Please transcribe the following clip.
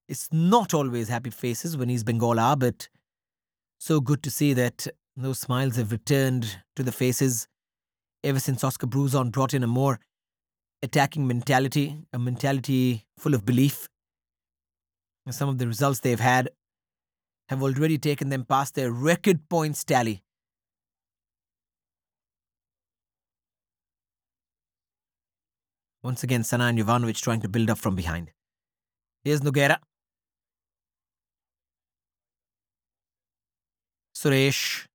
It's not always happy faces when East Bengal are, but so good to see that those smiles have returned to the faces ever since Oscar Bruzon brought in a more attacking mentality, a mentality full of belief. And some of the results they've had have already taken them past their record points tally. Once again, Sana and Jovanovic trying to build up from behind. Here's Nogueira. Suresh.